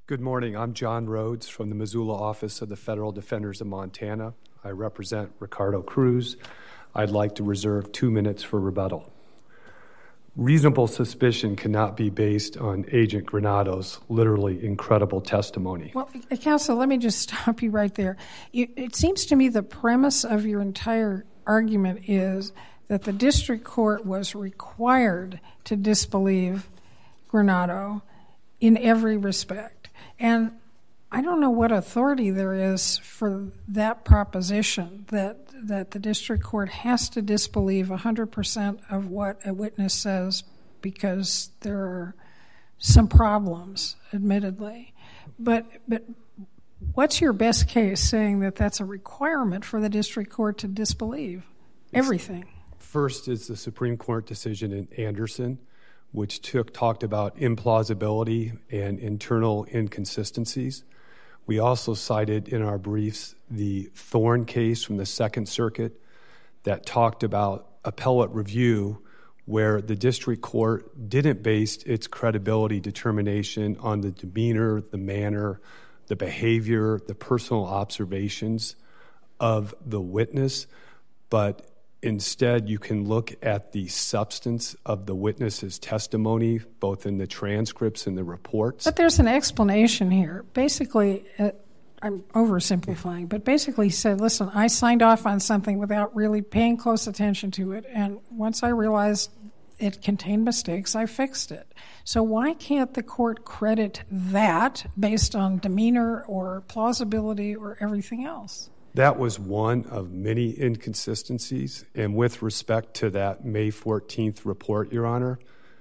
Good morning. I'm John Rhodes from the Missoula office of the Federal Defenders of Montana. I represent Ricardo Cruz. I'd like to reserve 2 minutes for rebuttal. Reasonable suspicion cannot be based on Agent Granado's literally incredible testimony. Well, counsel, let me just stop you right there. It seems to me the premise of your entire argument is that the district court was required to disbelieve Granado in every respect. And I don't know what authority there is for that proposition, that the district court has to disbelieve 100% of what a witness says because there are some problems, admittedly. But what's your best case saying that that's a requirement for the district court to disbelieve everything? First is the Supreme Court decision in Anderson, which talked about implausibility and internal inconsistencies. We also cited in our briefs the Thorne case from the Second Circuit that talked about appellate review, where the district court didn't base its credibility determination on the demeanor, the manner, the behavior, the personal observations of the witness, but instead, you can look at the substance of the witness's testimony, both in the transcripts and the reports. But there's an explanation here. Basically, I'm oversimplifying, but basically he said, listen, I signed off on something without really paying close attention to it, and once I realized it contained mistakes, I fixed it. So why can't the court credit that based on demeanor or plausibility or everything else? That was one of many inconsistencies. And with respect to that May 14th report, Your Honor,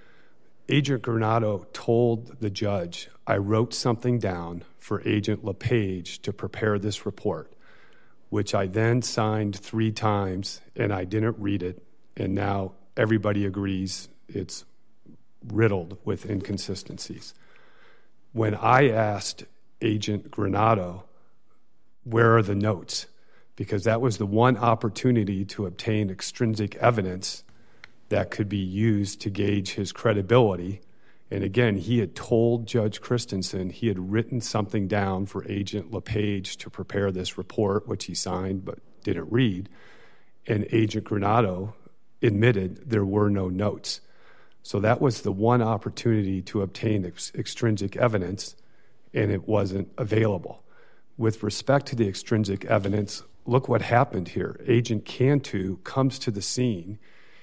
Agent Granado told the judge, I wrote something down for Agent LePage to prepare this report, which I then signed 3 times, and I didn't read it. And now everybody agrees it's riddled with inconsistencies. When I asked Agent Granado, where are the notes? Because that was the one opportunity to obtain extrinsic evidence that could be used to gauge his credibility. And again, he had told Judge Christensen he had written something down for Agent LePage to prepare this report, which he signed but didn't read. And Agent Granado admitted there were no notes. So that was the one opportunity to obtain extrinsic evidence, and it wasn't available. With respect to the extrinsic evidence, look what happened here. Agent Cantu comes to the scene.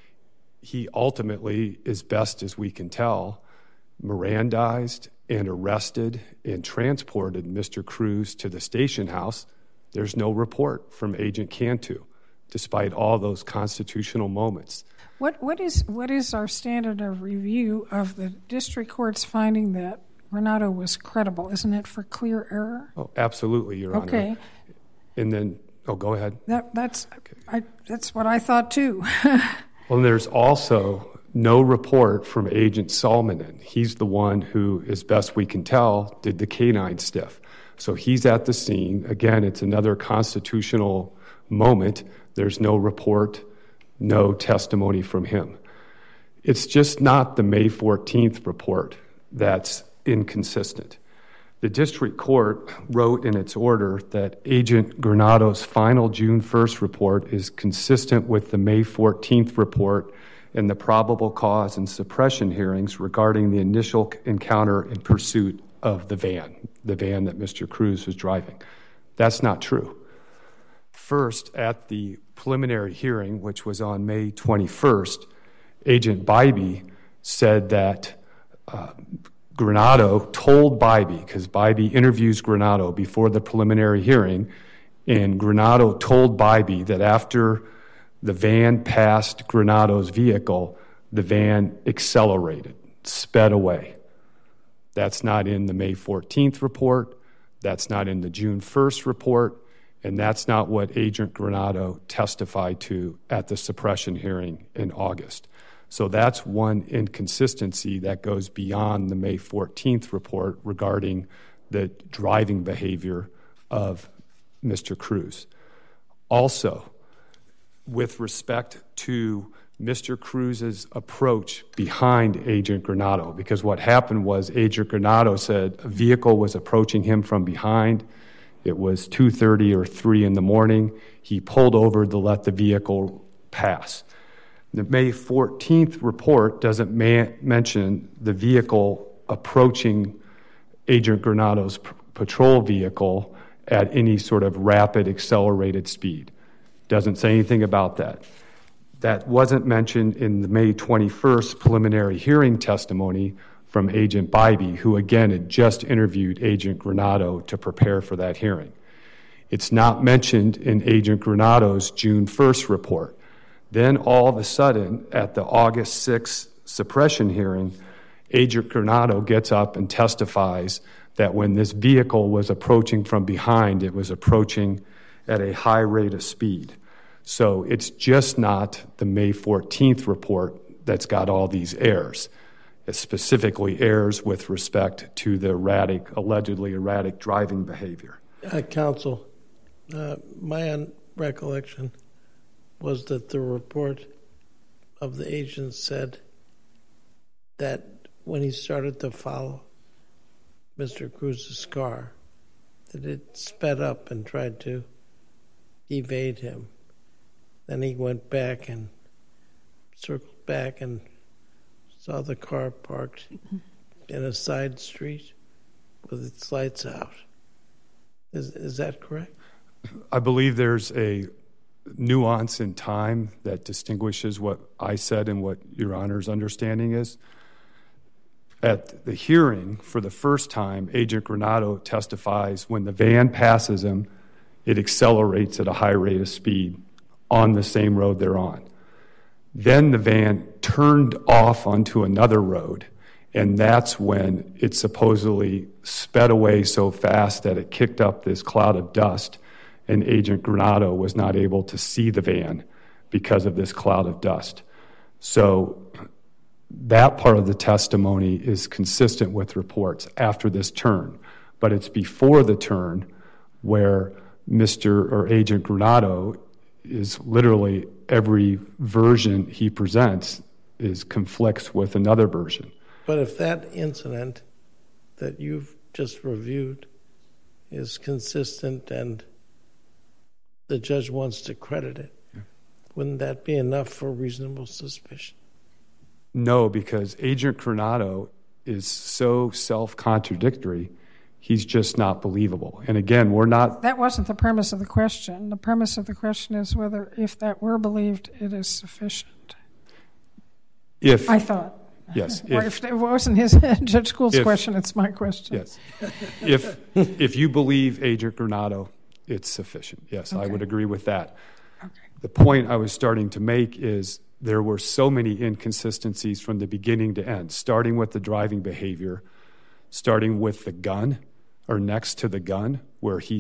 He ultimately, as best as we can tell, Mirandized and arrested and transported Mr. Cruz to the station house. There's no report from Agent Cantu, despite all those constitutional moments. What is our standard of review of the district court's finding that Granado was credible? Isn't it for clear error? Oh, absolutely, Your Honor. Okay. And then, go ahead. That's what I thought too. Well, there's also no report from Agent Salmonen. He's the one who, as best we can tell, did the canine sniff. So he's at the scene. Again, it's another constitutional moment. There's no report, no testimony from him. It's just not the May 14th report that's inconsistent. The district court wrote in its order that Agent Granado's final June 1st report is consistent with the May 14th report and the probable cause and suppression hearings regarding the initial encounter in pursuit of the van that Mr. Cruz was driving. That's not true. First, at the preliminary hearing, which was on May 21st, Agent Bybee said that Granado told Bybee, because Bybee interviews Granado before the preliminary hearing, and Granado told Bybee that after the van passed Granado's vehicle, the van accelerated, sped away. That's not in the May 14th report. That's not in the June 1st report. And that's not what Agent Granado testified to at the suppression hearing in August. So that's one inconsistency that goes beyond the May 14th report regarding the driving behavior of Mr. Cruz. Also, with respect to Mr. Cruz's approach behind Agent Granado, because what happened was Agent Granado said a vehicle was approaching him from behind. It was 2:30 or 3 in the morning. He pulled over to let the vehicle pass. The May 14th report doesn't mention the vehicle approaching Agent Granado's patrol vehicle at any sort of rapid accelerated speed. Doesn't say anything about that. That wasn't mentioned in the May 21st preliminary hearing testimony from Agent Bybee, who again had just interviewed Agent Granado to prepare for that hearing. It's not mentioned in Agent Granado's June 1st report. Then all of a sudden, at the August 6th suppression hearing, Agent Granado gets up and testifies that when this vehicle was approaching from behind, it was approaching at a high rate of speed. So it's just not the May 14th report that's got all these errors. It specifically errors with respect to the allegedly erratic driving behavior. Counsel, my recollection was that the report of the agent said that when he started to follow Mr. Cruz's car, that it sped up and tried to evade him. Then he went back and circled back and saw the car parked in a side street with its lights out. Is that correct? I believe there's a nuance in time that distinguishes what I said and what Your Honor's understanding is. At the hearing, for the first time, Agent Granado testifies when the van passes him, it accelerates at a high rate of speed on the same road they're on. Then the van turned off onto another road, and that's when it supposedly sped away so fast that it kicked up this cloud of dust, and Agent Granado was not able to see the van because of this cloud of dust. So that part of the testimony is consistent with reports after this turn, but it's before the turn where Agent Granado is literally every version he presents conflicts with another version. But if that incident that you've just reviewed is consistent and the judge wants to credit it, wouldn't that be enough for reasonable suspicion? No, because Agent Granado is so self-contradictory, he's just not believable. And again, we're not... That wasn't the premise of the question. The premise of the question is whether, if that were believed, it is sufficient. I thought. Yes. Or if it wasn't Judge Gould's question, it's my question. Yes. If you believe Agent Granado, it's sufficient. Yes, okay. I would agree with that. Okay. The point I was starting to make is there were so many inconsistencies from the beginning to end, starting with the driving behavior, starting with the gun, or next to the gun, where he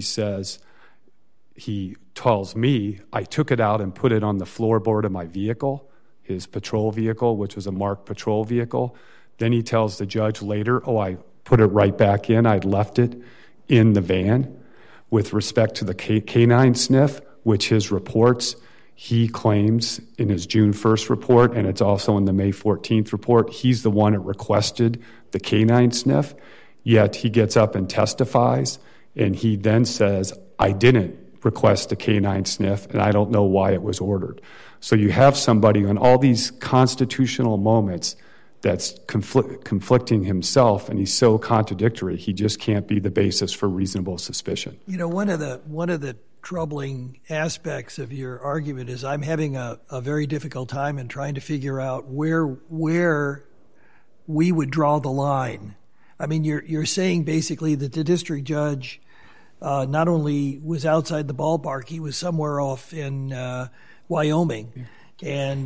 tells me, I took it out and put it on the floorboard of my vehicle, his patrol vehicle, which was a marked patrol vehicle. Then he tells the judge later, I put it right back in. I'd left it in the van. With respect to the canine sniff, which his reports, he claims in his June 1st report, and it's also in the May 14th report, he's the one that requested the canine sniff, yet he gets up and testifies, and he then says, I didn't request the canine sniff, and I don't know why it was ordered. So you have somebody on all these constitutional moments that's conflicting himself, and he's so contradictory, he just can't be the basis for reasonable suspicion. You know, one of the troubling aspects of your argument is I'm having a very difficult time in trying to figure out where we would draw the line. I mean, you're saying basically that the district judge not only was outside the ballpark, he was somewhere off in Wyoming, and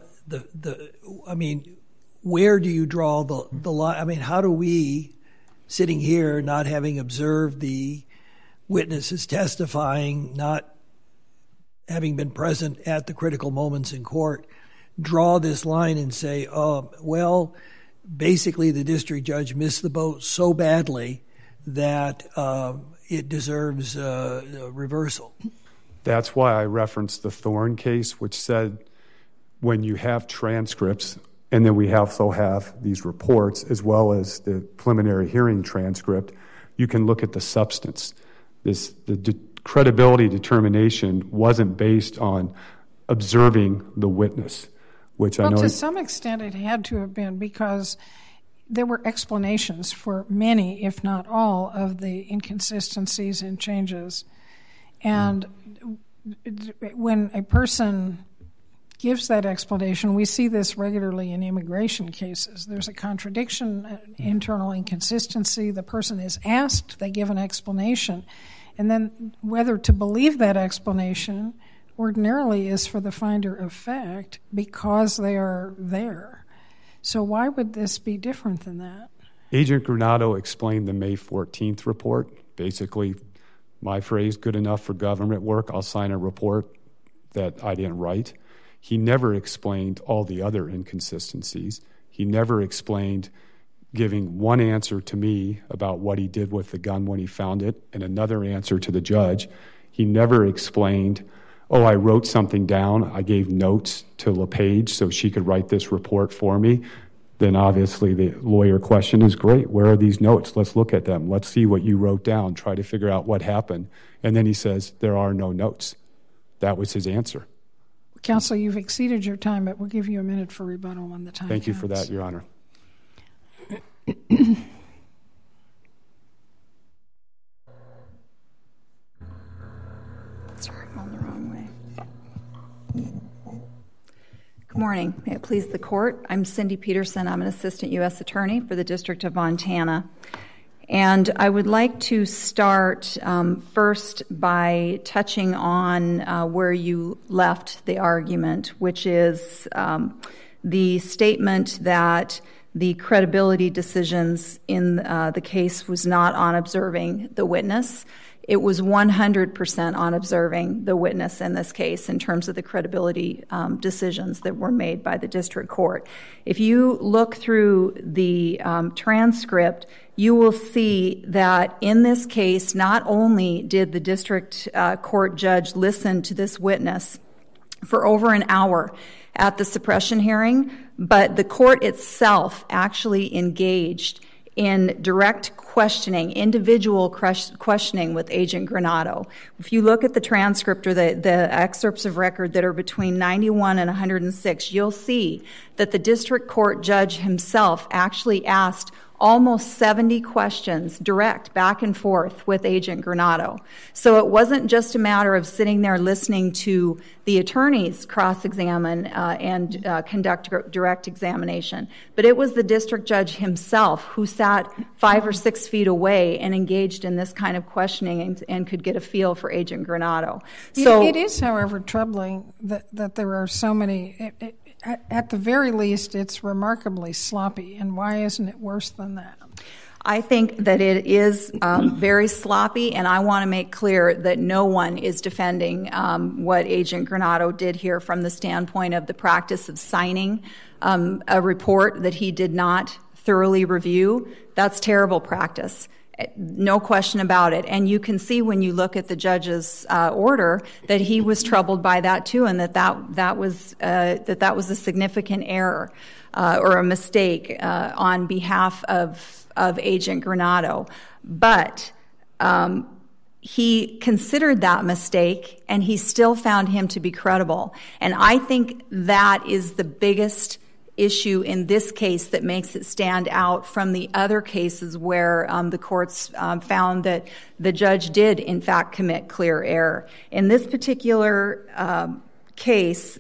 where do you draw the line? I mean, how do we, sitting here, not having observed the witnesses testifying, not having been present at the critical moments in court, draw this line and say, basically the district judge missed the boat so badly that it deserves a reversal? That's why I referenced the Thorne case, which when you have transcripts, and then we also have these reports as well as the preliminary hearing transcript, you can look at the substance. The credibility determination wasn't based on observing the witness, which I know... to some extent it had to have been, because there were explanations for many, if not all, of the inconsistencies and changes. And when a person gives that explanation, we see this regularly in immigration cases. There's a contradiction, an internal inconsistency. The person is asked, they give an explanation. And then whether to believe that explanation ordinarily is for the finder of fact because they are there. So why would this be different than that? Agent Granado explained the May 14th report. Basically, my phrase, good enough for government work, I'll sign a report that I didn't write. He never explained all the other inconsistencies. He never explained giving one answer to me about what he did with the gun when he found it and another answer to the judge. He never explained, I wrote something down. I gave notes to LePage so she could write this report for me. Then obviously the lawyer question is, great, where are these notes? Let's look at them. Let's see what you wrote down. Try to figure out what happened. And then he says, there are no notes. That was his answer. Counsel, you've exceeded your time, but we'll give you a minute for rebuttal when the time Thank you counts. for that, Your Honor. Sorry, I'm on the wrong way. Good morning. May it please the court. I'm Cindy Peterson. I'm an assistant U.S. attorney for the District of Montana. And I would like to start first by touching on where you left the argument, which is the statement that the credibility decisions in the case was not on observing the witness. It was 100% on observing the witness in this case in terms of the credibility decisions that were made by the district court. If you look through the transcript, you will see that in this case, not only did the district court judge listen to this witness for over an hour at the suppression hearing, but the court itself actually engaged in direct questioning, individual questioning with Agent Granado. If you look at the transcript or the excerpts of record that are between 91 and 106, you'll see that the district court judge himself actually asked almost 70 questions direct back and forth with Agent Granado. So it wasn't just a matter of sitting there listening to the attorneys cross-examine and conduct direct examination, but it was the district judge himself who sat 5 or 6 feet away and engaged in this kind of questioning and could get a feel for Agent Granado. So it is, however, troubling that there are so many. At the very least, it's remarkably sloppy. And why isn't it worse than that? I think that it is very sloppy, and I want to make clear that no one is defending what Agent Granado did here from the standpoint of the practice of signing a report that he did not thoroughly review. That's terrible practice. No question about it. And you can see when you look at the judge's order that he was troubled by that too, and that was a significant error or a mistake on behalf of Agent Granado. But he considered that mistake, and he still found him to be credible. And I think that is the biggest issue in this case that makes it stand out from the other cases where the courts found that the judge did, in fact, commit clear error. In this particular case,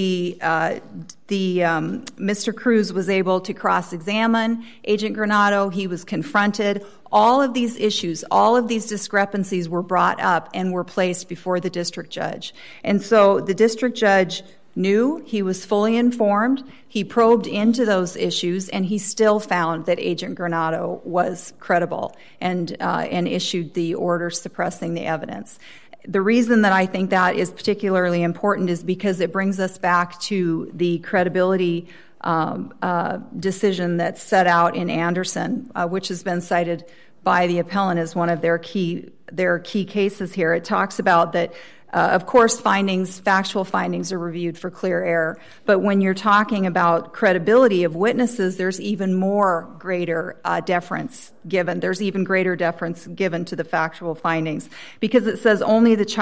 Mr. Cruz was able to cross-examine Agent Granado. He was confronted. All of these issues, all of these discrepancies were brought up and were placed before the district judge. And so the district judge knew, he was fully informed, he probed into those issues, and he still found that Agent Granado was credible and issued the order suppressing the evidence. The reason that I think that is particularly important is because it brings us back to the credibility decision that's set out in Anderson, which has been cited by the appellant as one of their key cases here. It talks about that Of course, factual findings are reviewed for clear error, but when you're talking about credibility of witnesses, there's even greater deference given. There's even greater deference given to the factual findings, because it says only the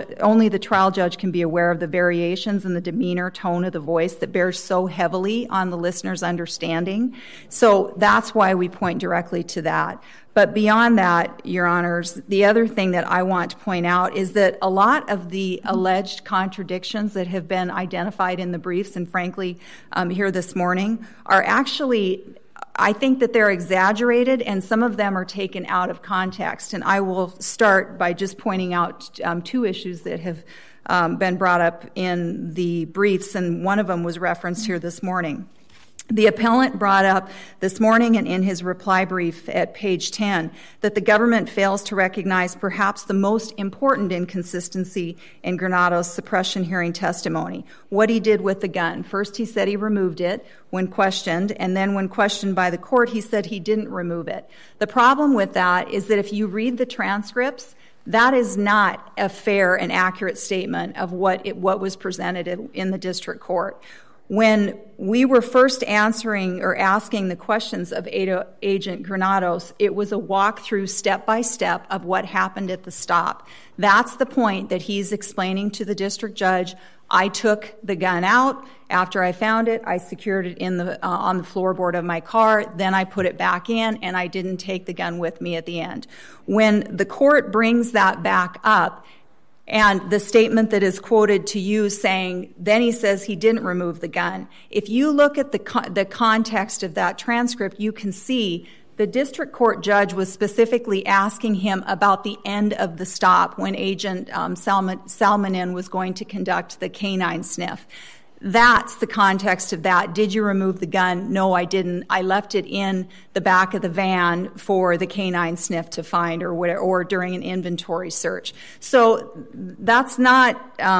trial judge can be aware of the variations in the demeanor, tone of the voice that bears so heavily on the listener's understanding. So that's why we point directly to that. But beyond that, Your Honors, the other thing that I want to point out is that a lot of the alleged contradictions that have been identified in the briefs, and frankly here this morning, are actually, I think that they're exaggerated, and some of them are taken out of context. And I will start by just pointing out two issues that have been brought up in the briefs, and one of them was referenced here this morning. The appellant brought up this morning and in his reply brief at page 10 that the government fails to recognize perhaps the most important inconsistency in Granado's suppression hearing testimony, what he did with the gun. First, he said he removed it when questioned, and then when questioned by the court, he said he didn't remove it. The problem with that is that if you read the transcripts, that is not a fair and accurate statement of what was presented in the district court. When we were first asking the questions of Agent Granados, it was a walkthrough step by step of what happened at the stop. That's the point that he's explaining to the district judge. I took the gun out. After I found it, I secured it on the floorboard of my car. Then I put it back in, and I didn't take the gun with me at the end. When the court brings that back up, and the statement that is quoted to you saying, then he says he didn't remove the gun. If you look at the context of that transcript, you can see the district court judge was specifically asking him about the end of the stop when Agent Salmonin was going to conduct the canine sniff. That's the context of that. Did you remove the gun? No, I didn't. I left it in the back of the van for the canine sniff to find or during an inventory search. So that's not,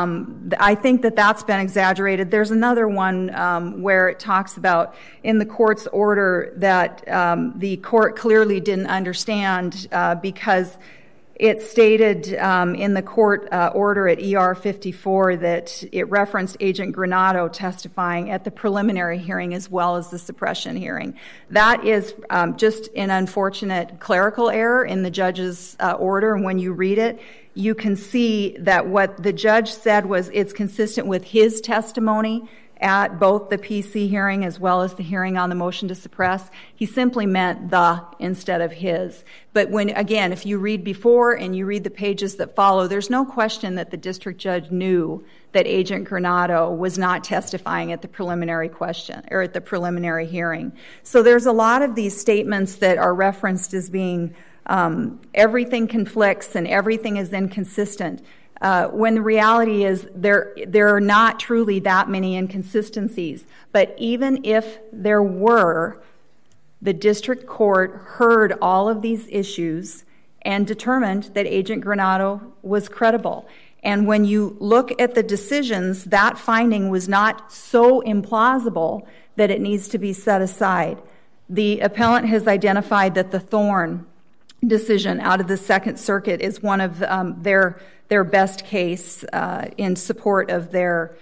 I think that that's been exaggerated. There's another one where it talks about in the court's order that the court clearly didn't understand because it stated in the court order at ER 54 that it referenced Agent Granado testifying at the preliminary hearing as well as the suppression hearing. That is just an unfortunate clerical error in the judge's order. And when you read it, you can see that what the judge said was it's consistent with his testimony at both the PC hearing as well as the hearing on the motion to suppress. He simply meant the instead of his. But if you read before and you read the pages that follow, there's no question that the district judge knew that Agent Granado was not testifying at the preliminary question or at the preliminary hearing. So there's a lot of these statements that are referenced as being everything conflicts and everything is inconsistent. When the reality is there are not truly that many inconsistencies. But even if there were, the district court heard all of these issues and determined that Agent Granado was credible. And when you look at the decisions, that finding was not so implausible that it needs to be set aside. The appellant has identified that the Thorne decision out of the Second Circuit is one of their best case in support of their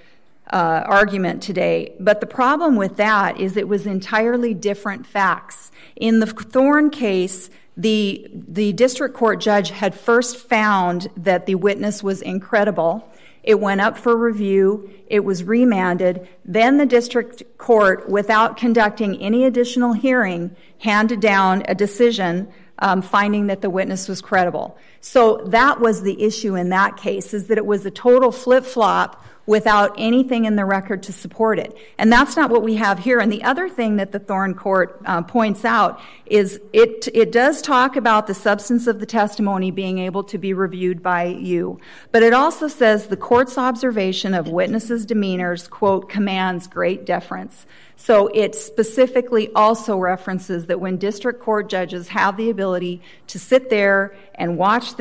argument today. But the problem with that is it was entirely different facts. In the Thorne case, the district court judge had first found that the witness was incredible. It went up for review. It was remanded. Then the district court, without conducting any additional hearing, handed down a decision finding that the witness was credible. So that was the issue in that case, is that it was a total flip-flop without anything in the record to support it. And that's not what we have here. And the other thing that the Thorne court points out is it does talk about the substance of the testimony being able to be reviewed by you. But it also says the court's observation of witnesses' demeanors, quote, commands great deference. So it specifically also references that when district court judges have the ability to sit there and watch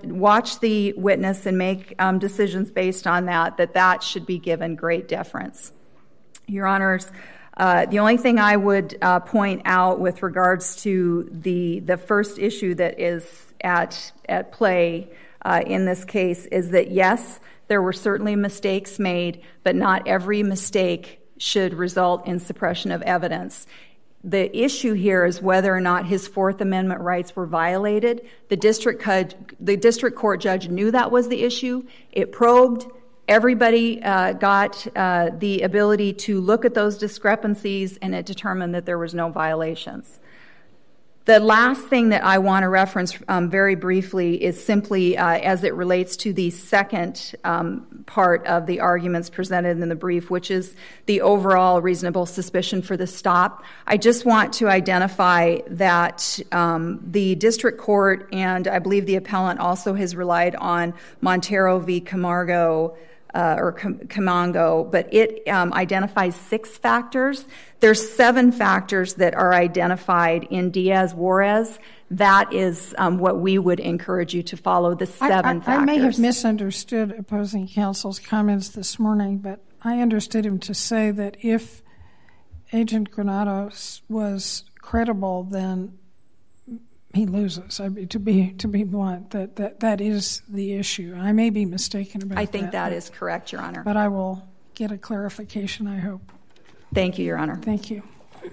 the witness and make decisions based on that should be given great deference. Your Honors, the only thing I would point out with regards to the first issue that is at play in this case is that, yes, There were certainly mistakes made, but not every mistake should result in suppression of evidence. The issue here is whether or not his Fourth Amendment rights were violated. The district court judge knew that was the issue. It probed. Everybody got the ability to look at those discrepancies, and it determined that there was no violations. The last thing that I want to reference very briefly is simply as it relates to the second part of the arguments presented in the brief, which is the overall reasonable suspicion for the stop. I just want to identify that the district court, and I believe the appellant also has relied on Montero v. Camargo, or Camango, but it identifies 6 factors. There's 7 factors that are identified in Diaz-Juarez. That is what we would encourage you to follow, the 7 factors. I may have misunderstood opposing counsel's comments this morning, but I understood him to say that if Agent Granados was credible, then he loses. I mean, to be blunt, that is the issue. I may be mistaken about that. I think that is correct, Your Honor. But I will get a clarification, I hope. Thank you, Your Honor. Thank you.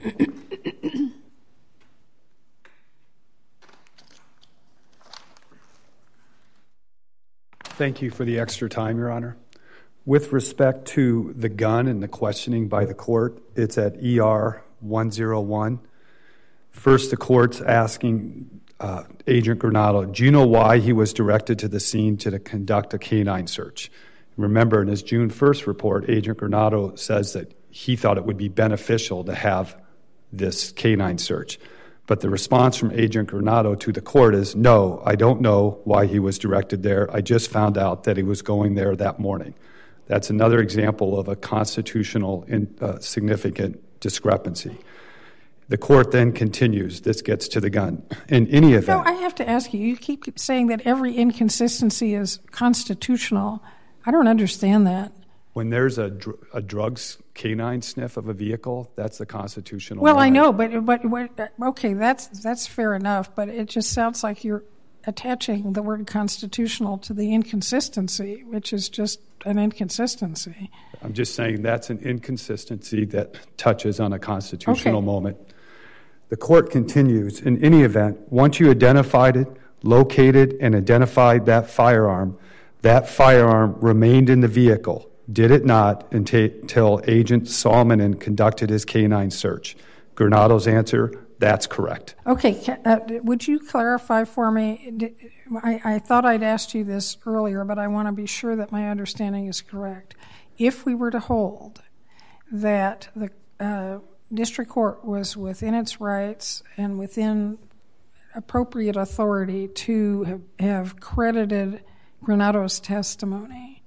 Thank you for the extra time, Your Honor. With respect to the gun and the questioning by the court, it's at ER 101. First, the court's asking Agent Granado, do you know why he was directed to the scene to conduct a canine search? Remember, in his June 1st report, Agent Granado says that he thought it would be beneficial to have this canine search. But the response from Agent Granado to the court is, no, I don't know why he was directed there. I just found out that he was going there that morning. That's another example of a constitutional significant discrepancy. The court then continues. This gets to the gun. In any event... No, I have to ask you. You keep saying that every inconsistency is constitutional. I don't understand that. When there's a drugs canine sniff of a vehicle, that's the constitutional... Well, right. I know, but okay, that's fair enough, but it just sounds like you're attaching the word constitutional to the inconsistency, which is just an inconsistency. I'm just saying that's an inconsistency that touches on a constitutional moment. The court continues. In any event, once you identified it, located and identified that firearm remained in the vehicle, did it not, until Agent Salmonen conducted his canine search? Granado's answer, that's correct. Okay, would you clarify for me? I thought I'd asked you this earlier, but I want to be sure that my understanding is correct. If we were to hold that the district court was within its rights and within appropriate authority to have credited Granado's testimony,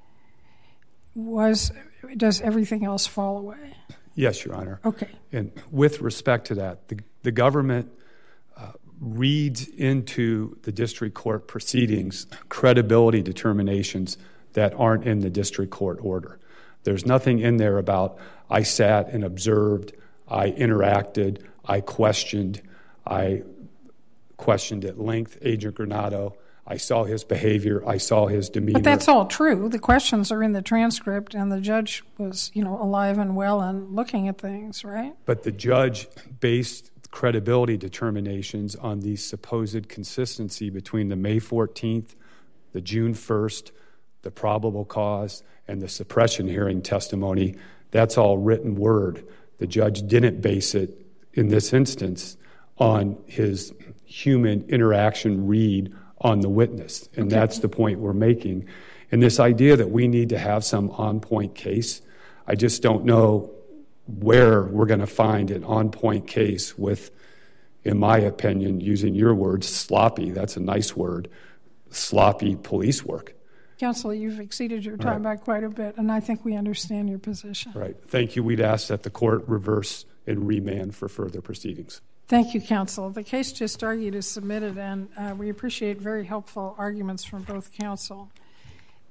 does everything else fall away? Yes, Your Honor. Okay. And with respect to that, the government reads into the district court proceedings credibility determinations that aren't in the district court order. There's nothing in there about I sat and observed, I interacted, I questioned at length Agent Granado. I saw his behavior. I saw his demeanor. But that's all true. The questions are in the transcript, and the judge was, alive and well and looking at things, right? But the judge based credibility determinations on the supposed consistency between the May 14th, the June 1st, the probable cause, and the suppression hearing testimony. That's all written word. The judge didn't base it, in this instance, on his human interaction read on the witness. And that's the point we're making. And this idea that we need to have some on-point case, I just don't know where we're going to find an on-point case with, in my opinion, using your words, sloppy, that's a nice word, sloppy police work. Counsel, you've exceeded your time by quite a bit, and I think we understand your position. Right. Thank you. We'd ask that the court reverse and remand for further proceedings. Thank you, counsel. The case just argued is submitted, and we appreciate very helpful arguments from both counsel.